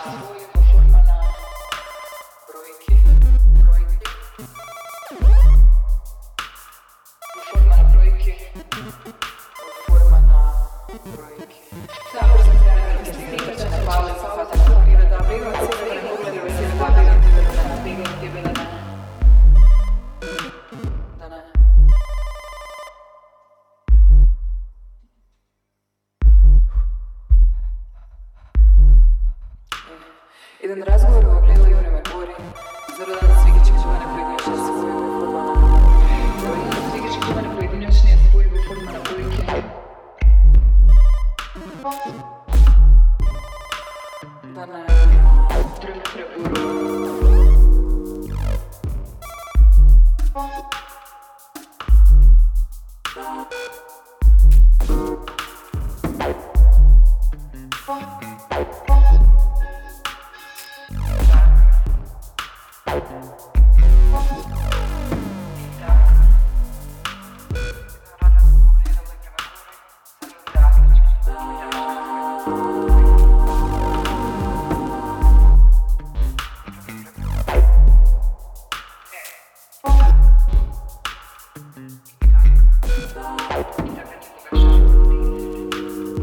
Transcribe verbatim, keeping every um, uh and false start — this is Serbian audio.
svojega forma na brojke, brojke. Forma na brojke, forma na brojke. Tako sam se ja investirača na pali sa fata priroda, priroda, priroda, pogledaj vas je da priroda, priroda, priroda, priroda, da ne. Jedan razgovor o Glilo i Uneme Gori, zarodan Svigički čuvane pojedinačne spojeve formama. Zarodan Svigički čuvane pojedinačne spojeve forma na brojke. Da ne, treba preburu. Thank you.